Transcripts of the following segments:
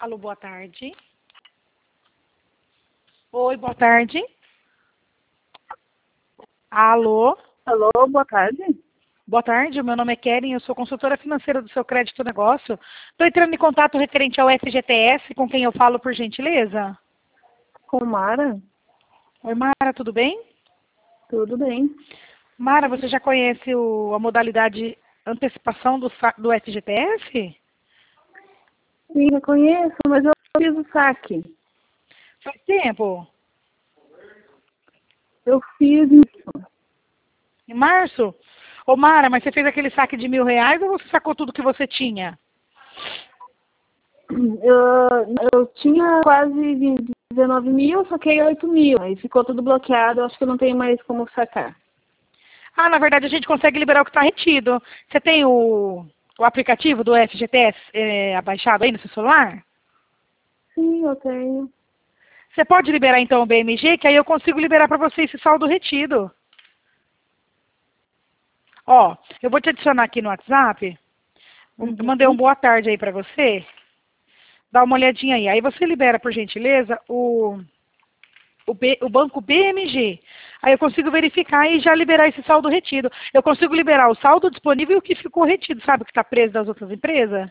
Alô, boa tarde. Oi, boa tarde. Alô, Alô, boa tarde. boa tarde. Meu nome é Keren, eu sou consultora financeira do seu crédito negócio. Estou entrando em contato referente ao FGTS, com quem eu falo, por gentileza. Com Mara? Oi, Mara, tudo bem? Tudo bem. Mara, você já conhece a modalidade antecipação do FGTS? Sim, eu conheço, mas eu fiz o saque. Faz tempo. Eu fiz isso. Em março? Ô, Mara, mas você fez aquele saque de R$ 1.000 ou você sacou tudo que você tinha? Eu tinha quase 19 mil, saquei 8 mil. Aí ficou tudo bloqueado, eu acho que eu não tenho mais como sacar. Ah, na verdade, a gente consegue liberar o que está retido. Você tem o aplicativo do FGTS abaixado aí no seu celular? Sim, eu tenho. Você pode liberar, então, o BMG, que aí eu consigo liberar para você esse saldo retido. Ó, eu vou te adicionar aqui no WhatsApp. Eu mandei um boa tarde aí para você. Dá uma olhadinha aí. Aí você libera, por gentileza, o banco BMG. Aí eu consigo verificar e já liberar esse saldo retido. Eu consigo liberar o saldo disponível e o que ficou retido, sabe, o que está preso das outras empresas?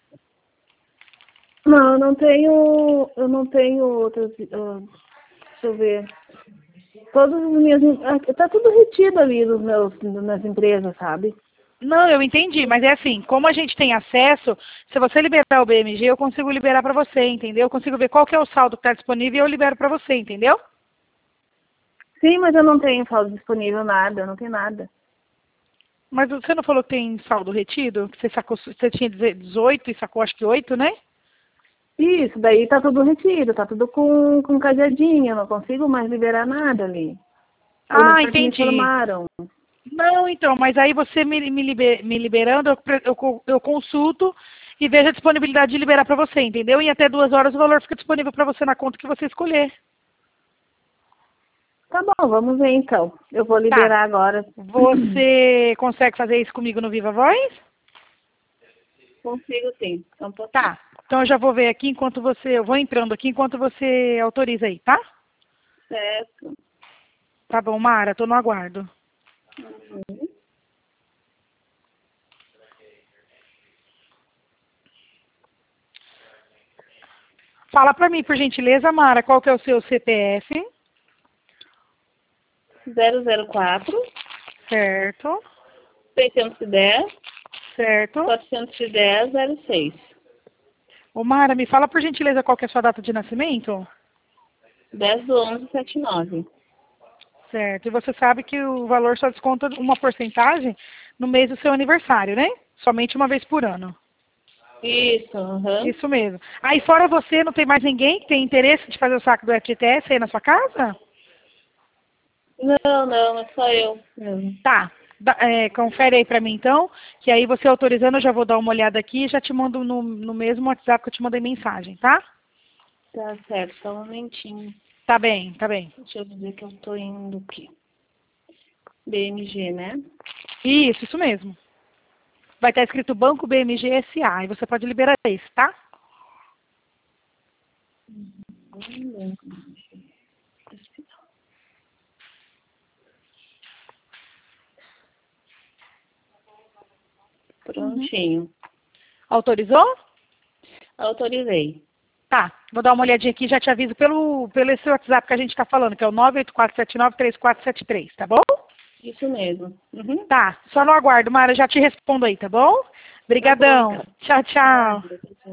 Não, eu não tenho outras. Deixa eu ver. Todas as minhas. Tá tudo retido ali nas empresas, sabe? Não, eu entendi, mas é assim, como a gente tem acesso, se você liberar o BMG, eu consigo liberar para você, entendeu? Eu consigo ver qual que é o saldo que está disponível e eu libero para você, entendeu? Sim, mas eu não tenho saldo disponível, nada, eu não tenho nada. Mas você não falou que tem saldo retido? Que você sacou, você tinha 18 e sacou acho que 8, né? Isso, daí tá tudo retido, tá tudo com cadeadinho, eu não consigo mais liberar nada ali. Pelo Ah, menos me entendi. informaram. Não, então, mas aí você me liberando, eu consulto e vejo a disponibilidade de liberar para você, entendeu? Em até 2 horas o valor fica disponível para você na conta que você escolher. Tá bom, vamos ver então. Eu vou Tá. liberar agora. Você consegue fazer isso comigo no Viva Voz? Consigo sim, só um pouquinho. Tá. Então eu já vou ver aqui enquanto você. Eu vou entrando aqui enquanto você autoriza aí, tá? Certo. Tá bom, Mara, tô no aguardo. Uhum. Fala pra mim, por gentileza, Mara, qual que é o seu CPF? 004 Certo, 610 certo. 410 06 Ô, Mara, me fala por gentileza qual que é a sua data de nascimento? 10/11/79. Certo. E você sabe que o valor só desconta uma porcentagem no mês do seu aniversário, né? Somente uma vez por ano. Isso, aham. Isso mesmo. Aí fora você, não tem mais ninguém que tem interesse de fazer o saque do FGTS aí na sua casa? Não, não, é só eu mesmo. Tá. Confere aí pra mim então, que aí você autorizando, eu já vou dar uma olhada aqui e já te mando no mesmo WhatsApp que eu te mandei mensagem, tá? Tá certo, só um momentinho. Tá bem, tá bem. Deixa eu dizer que eu tô indo aqui. BMG, né? Isso mesmo. Vai estar escrito Banco BMG SA e você pode liberar esse, tá? Prontinho. Autorizou? Autorizei. Tá. Vou dar uma olhadinha aqui e já te aviso pelo esse WhatsApp que a gente tá falando, que é o 984793473, tá bom? Isso mesmo. Uhum. Tá. Só no aguardo, Mara, já te respondo aí, tá bom? Tá bom, Obrigadão. então. Tchau, tchau. Nada.